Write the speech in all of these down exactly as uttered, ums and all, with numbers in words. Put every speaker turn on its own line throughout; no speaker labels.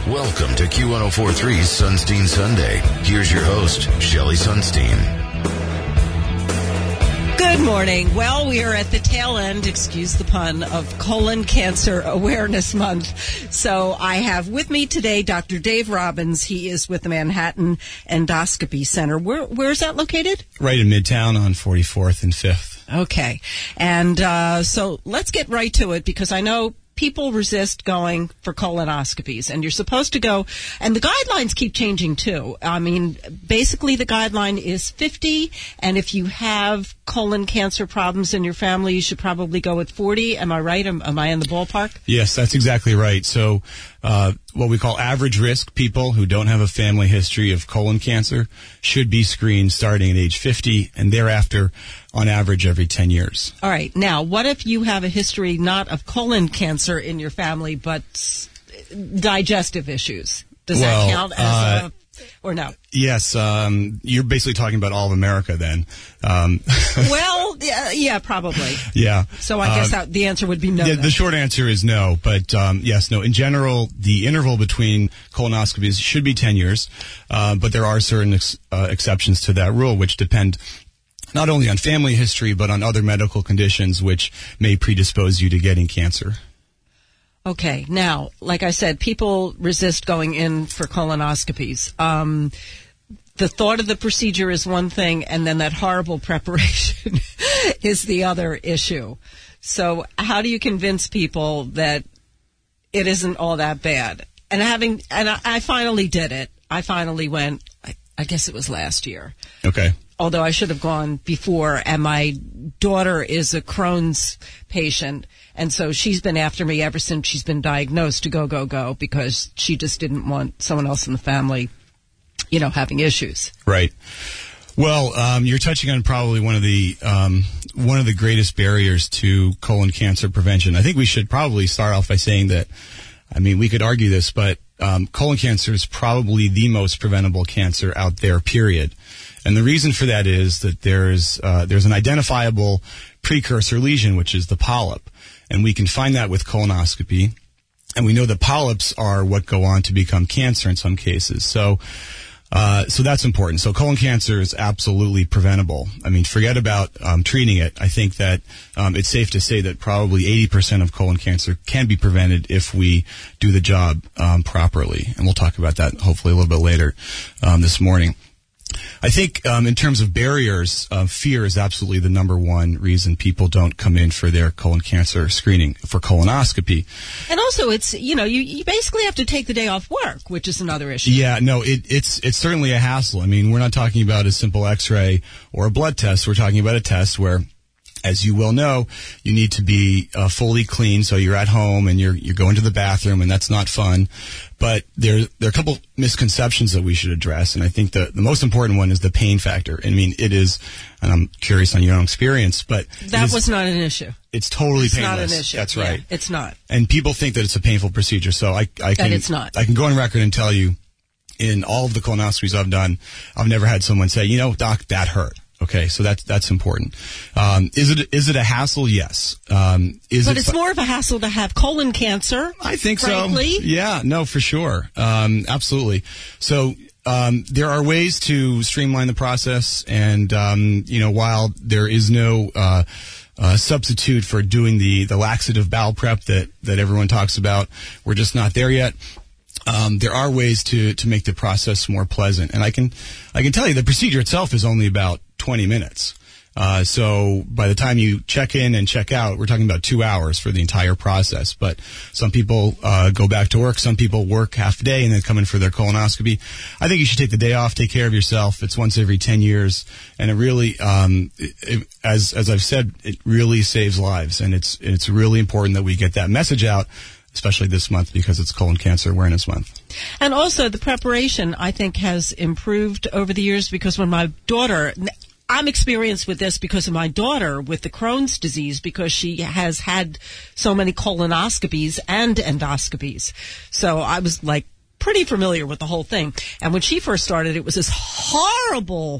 Welcome to Q one oh four point three's Sunstein Sunday. Here's your host, Shelley Sunstein.
Good morning. Well, we are at the tail end, excuse the pun, of Colon Cancer Awareness Month. So I have with me today Doctor Dave Robbins. He is with the Manhattan Endoscopy Center. Where, where is that located?
Right in Midtown on forty-fourth and fifth.
Okay. And uh, so let's get right to it, because I know people resist going for colonoscopies, and you're supposed to go, and the guidelines keep changing too. I mean, basically the guideline is fifty, and if you have colon cancer problems in your family, you should probably go with forty. Am I right? Am, am I in the ballpark?
Yes, that's exactly right. So uh, what we call average risk people who don't have a family history of colon cancer should be screened starting at age fifty, and thereafter on average every ten years.
All right. Now, what if you have a history not of colon cancer in your family, but digestive issues? Does
well,
that count as
uh,
a, or no?
Yes. Um, you're basically talking about all of America then. Um,
well, yeah, yeah, probably.
Yeah.
So I guess uh, that the answer would be no.
The, the short answer is no, but um, yes, no. In general, the interval between colonoscopies should be ten years, uh, but there are certain ex- uh, exceptions to that rule, which depend not only on family history, but on other medical conditions which may predispose you to getting cancer.
Okay. Now, like I said, people resist going in for colonoscopies. Um, the thought of the procedure is one thing, and then that horrible preparation is the other issue. So how do you convince people that it isn't all that bad? And having, and I, I finally did it. I finally went, I, I guess it was last year.
Okay.
Although I should have gone before, and my daughter is a Crohn's patient, and so she's been after me ever since she's been diagnosed to go, go, go, because she just didn't want someone else in the family, you know, having issues.
Right. Well, um, you're touching on probably one of the um, one of the greatest barriers to colon cancer prevention. I think we should probably start off by saying that, I mean, we could argue this, but um, colon cancer is probably the most preventable cancer out there, period. And the reason for that is that there's uh, there's an identifiable precursor lesion, which is the polyp. And we can find that with colonoscopy. And we know that polyps are what go on to become cancer in some cases. So uh, so that's important. So colon cancer is absolutely preventable. I mean, forget about um, treating it. I think that um, it's safe to say that probably eighty percent of colon cancer can be prevented if we do the job um, properly. And we'll talk about that hopefully a little bit later um, this morning. I think um, in terms of barriers, uh, fear is absolutely the number one reason people don't come in for their colon cancer screening for colonoscopy.
And also, it's, you know, you, you basically have to take the day off work, which is another issue.
Yeah, no, it, it's it's certainly a hassle. I mean, we're not talking about a simple x-ray or a blood test. We're talking about a test where, as you will know, you need to be uh, fully clean, so you're at home and you're you're going to the bathroom, and that's not fun. But there there are a couple misconceptions that we should address, and I think the the most important one is the pain factor. I mean, it is, and I'm curious on your own experience, but
that
is,
was not an issue.
It's totally
it's
painless.
It's not an issue.
That's
yeah,
right.
It's not.
And people think that it's a painful procedure, so I I can
and it's not.
I can go on record and tell you, in all of the colonoscopies I've done, I've never had someone say, you know, doc, that hurt. Okay, so that's that's important. Um, is it is it a hassle? Yes. Um, is
but
it
it's
fu-
more of a hassle to have colon cancer.
I think
frankly.
so. Yeah, no, for sure. Um, absolutely. So um, there are ways to streamline the process, and um, you know, while there is no uh, uh, substitute for doing the the laxative bowel prep that that everyone talks about, we're just not there yet. Um, there are ways to, to make the process more pleasant. And I can, I can tell you the procedure itself is only about twenty minutes. Uh, so by the time you check in and check out, we're talking about two hours for the entire process. But some people, uh, go back to work. Some people work half a day and then come in for their colonoscopy. I think you should take the day off, take care of yourself. It's once every ten years. And it really, um, it, it, as, as I've said, it really saves lives. And it's, it's really important that we get that message out, especially this month because it's Colon Cancer Awareness Month.
And also the preparation, I think, has improved over the years, because when my daughter, I'm experienced with this because of my daughter with the Crohn's disease, because she has had so many colonoscopies and endoscopies. So I was like pretty familiar with the whole thing. And when she first started, it was this horrible,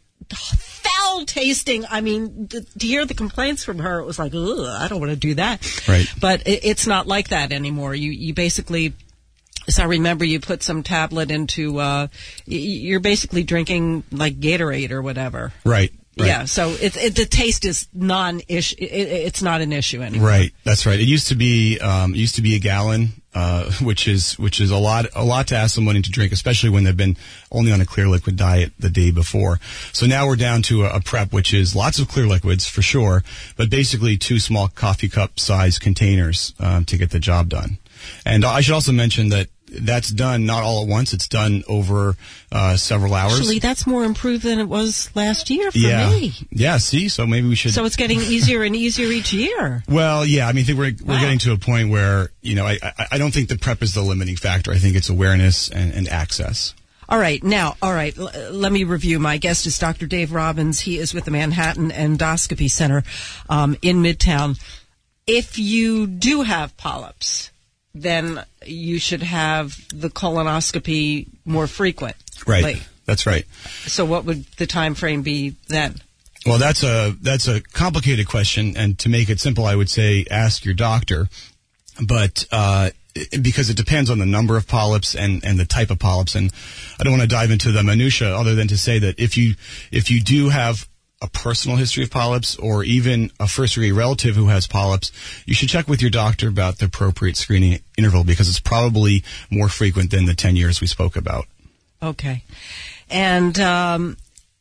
foul tasting. I mean, to, to hear the complaints from her, it was like, ugh, I don't want to do that.
Right.
But it, it's not like that anymore. You, you basically So I remember you put some tablet into, uh, y- you're basically drinking like Gatorade or whatever.
Right. Right.
Yeah, so it, it, the taste is non-issue. It, it's not an issue anymore.
Right, that's right. It used to be um, it used to be a gallon, uh, which is which is a lot a lot to ask someone to drink, especially when they've been only on a clear liquid diet the day before. So now we're down to a, a prep, which is lots of clear liquids for sure, but basically two small coffee cup size containers um, to get the job done. And I should also mention that that's done not all at once. It's done over uh, several hours.
Actually, that's more improved than it was last year for
yeah.
me.
Yeah, see? So maybe we should...
So it's getting easier and easier each year.
Well, yeah, I mean, I think we're, we're
Wow.
getting to a point where, you know, I, I, I don't think the prep is the limiting factor. I think it's awareness and, and access.
All right. Now, all right, l- let me review. My guest is Doctor Dave Robbins. He is with the Manhattan Endoscopy Center um, in Midtown. If you do have polyps, then you should have the colonoscopy more frequent.
Right. That's right.
So what would the time frame be then?
Well, that's a that's a complicated question, and to make it simple, I would say ask your doctor. But uh, it, because it depends on the number of polyps and, and the type of polyps, and I don't want to dive into the minutia, other than to say that if you if you do have a personal history of polyps, or even a first-degree relative who has polyps, you should check with your doctor about the appropriate screening interval, because it's probably more frequent than the ten years we spoke about.
Okay. And um,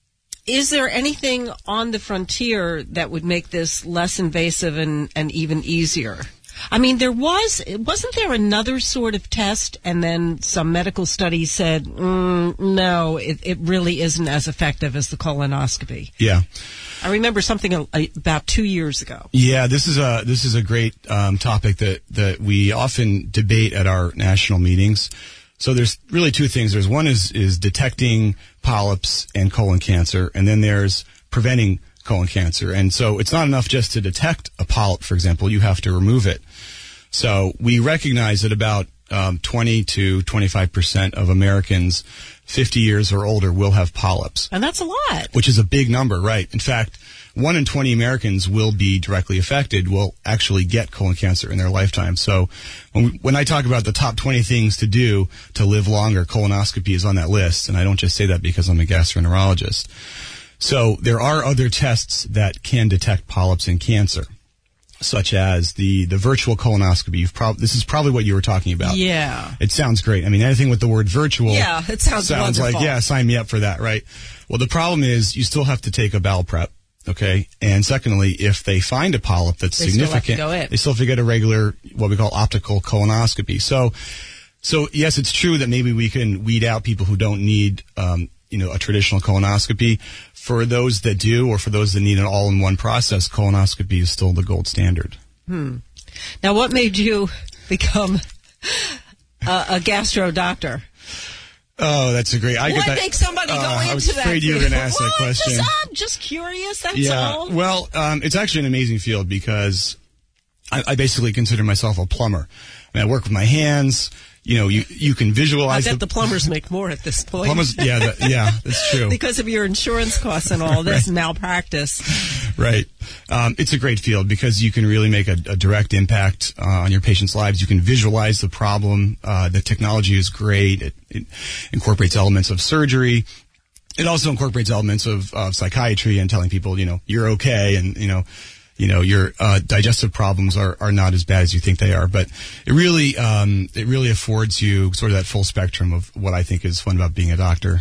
is there anything on the frontier that would make this less invasive and, and even easier? I mean, there was, wasn't there another sort of test, and then some medical studies said, mm, no, it, it really isn't as effective as the colonoscopy.
Yeah.
I remember something a, a, about two years ago.
Yeah, this is a this is a great um, topic that, that we often debate at our national meetings. So there's really two things. There's one is is detecting polyps and colon cancer, and then there's preventing colon cancer. And so it's not enough just to detect a polyp, for example. You have to remove it. So we recognize that about um, twenty to twenty-five percent of Americans fifty years or older will have polyps.
And that's a lot.
Which is a big number, right? In fact, one in twenty Americans will be directly affected, will actually get colon cancer in their lifetime. So when, we, when I talk about the top twenty things to do to live longer, colonoscopy is on that list. And I don't just say that because I'm a gastroenterologist. So there are other tests that can detect polyps and cancer, such as the, the virtual colonoscopy. You've prob- this is probably what you were talking about.
Yeah.
It sounds great. I mean, anything with the word virtual
yeah, it sounds,
sounds
wonderful.
like, yeah, sign me up for that, right? Well, the problem is you still have to take a bowel prep, okay? And secondly, if they find a polyp that's
They still have to
significant,
go in.
they still have to get a regular, what we call optical colonoscopy. So, so yes, it's true that maybe we can weed out people who don't need, um, you know, a traditional colonoscopy. For those that do, or for those that need an all-in-one process, colonoscopy is still the gold standard.
Hmm. Now, what made you become a, a gastro doctor?
Oh, that's a great. I
what
get that,
makes somebody go
uh,
into that?
I was afraid you were going to ask
well,
that question.
Just, I'm just curious. That's
yeah.
all.
Well, um, it's actually an amazing field because I, I basically consider myself a plumber. I mean, I work with my hands. You know, you you can
I
visualize.
bet
the,
the plumbers make more at this point.
Plumbers, yeah, that, yeah, that's true.
Because of your insurance costs and all this
Right.
malpractice.
Right. Um, it's a great field because you can really make a, a direct impact uh, on your patients' lives. You can visualize the problem. Uh, the technology is great. It, it incorporates elements of surgery. It also incorporates elements of, of psychiatry and telling people, you know, you're okay, and you know, you know, your uh, digestive problems are, are not as bad as you think they are. But it really um, it really affords you sort of that full spectrum of what I think is fun about being a doctor.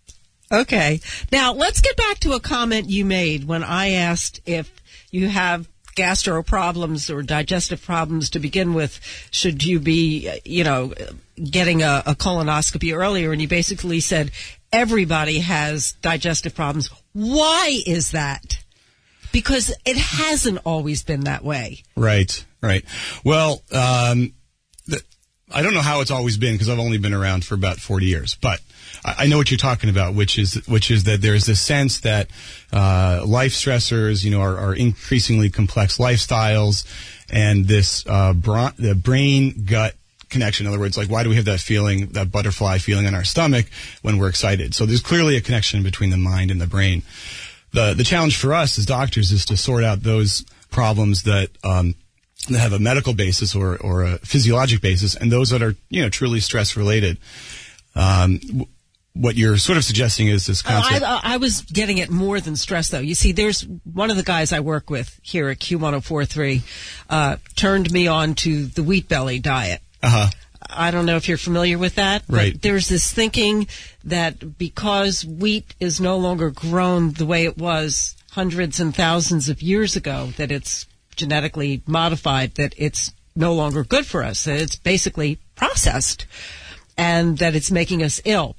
Okay. Now, let's get back to a comment you made when I asked if you have gastro problems or digestive problems to begin with, should you be, you know, getting a, a colonoscopy earlier? And you basically said everybody has digestive problems. Why is that? Because it hasn't always been that way.
Right, right. Well, um, the, I don't know how it's always been because I've only been around for about forty years, but I, I know what you're talking about, which is which is that there's this sense that uh, life stressors, you know, are, are increasingly complex lifestyles, and this uh, bra- the brain gut connection. In other words, like, why do we have that feeling, that butterfly feeling in our stomach when we're excited? So there's clearly a connection between the mind and the brain. The the challenge for us as doctors is to sort out those problems that um, that have a medical basis or, or a physiologic basis, and those that are, you know, truly stress related. Um, w- what you're sort of suggesting is this concept.
Uh, I, I was getting at more than stress, though. You see, there's one of the guys I work with here at Q one oh four three uh, turned me on to the wheat belly diet.
Uh-huh.
I don't know if you're familiar with that.
Right.
But there's this thinking that because wheat is no longer grown the way it was hundreds and thousands of years ago, that it's genetically modified, that it's no longer good for us, that it's basically processed, and that it's making us ill.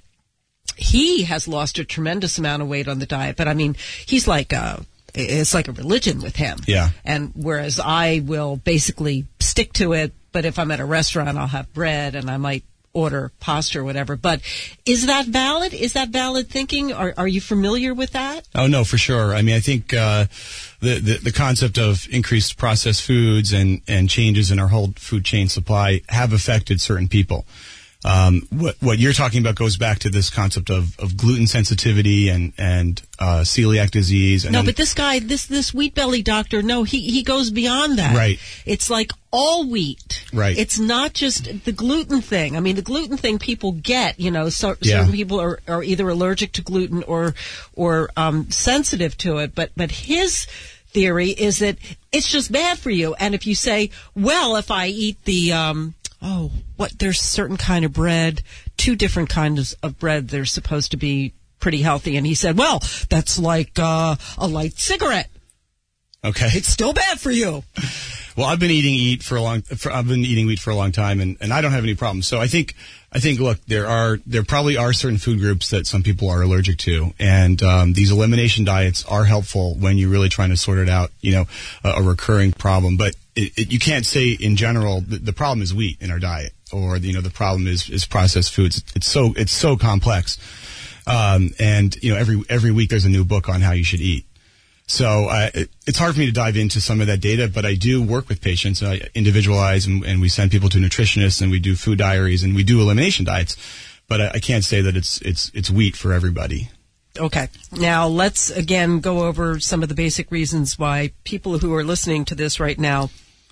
He has lost a tremendous amount of weight on the diet, but I mean, he's like a, it's like a religion with him.
Yeah.
And whereas I will basically stick to it, but if I'm at a restaurant, I'll have bread and I might order pasta or whatever. But is that valid? Is that valid thinking? Are, are you familiar with that?
Oh, no, for sure. I mean, I think uh, the, the the concept of increased processed foods and, and changes in our whole food chain supply have affected certain people. Um, what, what you're talking about goes back to this concept of, of gluten sensitivity and, and uh, celiac disease. And
no,
then,
but this guy, this this wheat belly doctor, no, he, he goes beyond that.
Right.
It's like all wheat.
Right.
It's not just the gluten thing. I mean, the gluten thing people get, you know, so,
Yeah.
certain people are, are either allergic to gluten or or um, sensitive to it. But but his theory is that it's just bad for you. And if you say, well, if I eat the um, oh, what, there's certain kind of bread, two different kinds of bread, they're supposed to be pretty healthy. And he said, well, that's like uh, a light cigarette.
Okay.
It's still bad for you.
Well, I've been eating wheat for a long. For, I've been eating wheat for a long time, and, and I don't have any problems. So I think, I think, look, there are there probably are certain food groups that some people are allergic to, and um, these elimination diets are helpful when you're really trying to sort it out. You know, a, a recurring problem, but it, it, you can't say in general the, the problem is wheat in our diet, or you know the problem is is processed foods. It's so it's so complex, um, and you know every every week there's a new book on how you should eat. So uh, it, it's hard for me to dive into some of that data, but I do work with patients, I individualize, and, and we send people to nutritionists, and we do food diaries, and we do elimination diets. But I, I can't say that it's it's it's wheat for everybody.
Okay. Now let's again go over some of the basic reasons why people who are listening to this right now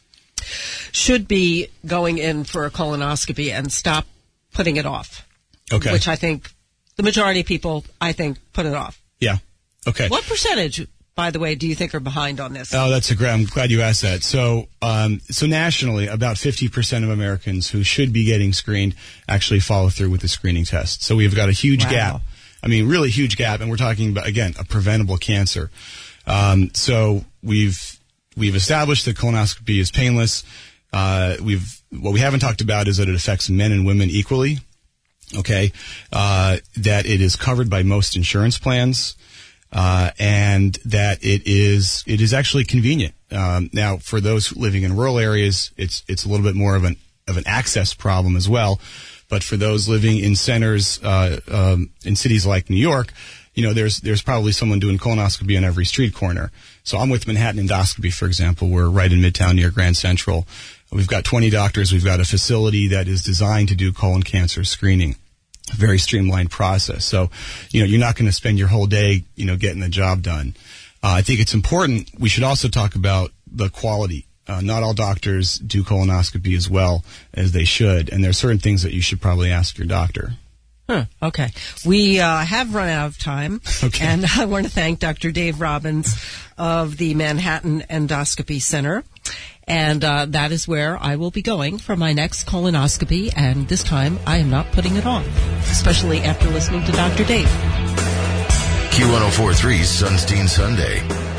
should be going in for a colonoscopy and stop putting it off.
Okay.
Which I think the majority of people, I think, put it off.
Yeah. Okay.
What percentage, by the way, do you think are behind on this?
Oh, that's a great. I'm glad you asked that. So, um, so nationally, about fifty percent of Americans who should be getting screened actually follow through with the screening test. So we've got a huge
Wow.
gap. I mean, really huge gap, and we're talking about, again, a preventable cancer. Um, so we've we've established that colonoscopy is painless. Uh, we've what we haven't talked about is that it affects men and women equally. Okay, uh, that it is covered by most insurance plans. Uh, and that it is it is actually convenient. Um, now, for those living in rural areas, it's it's a little bit more of an of an access problem as well. But for those living in centers uh, um, in cities like New York, you know, there's there's probably someone doing colonoscopy on every street corner. So I'm with Manhattan Endoscopy, for example. We're right in Midtown near Grand Central. We've got twenty doctors. We've got a facility that is designed to do colon cancer screening. A very streamlined process. So, you know, you're not going to spend your whole day, you know, getting the job done. Uh, I think it's important. We should also talk about the quality. Uh, not all doctors do colonoscopy as well as they should, and there are certain things that you should probably ask your doctor.
Huh, okay. We uh, have run out of time,
Okay.
and I want to thank Doctor Dave Robbins of the Manhattan Endoscopy Center. And uh, that is where I will be going for my next colonoscopy, and this time I am not putting it on, especially after listening to Doctor Dave.
Q one oh four three Sunstein Sunday.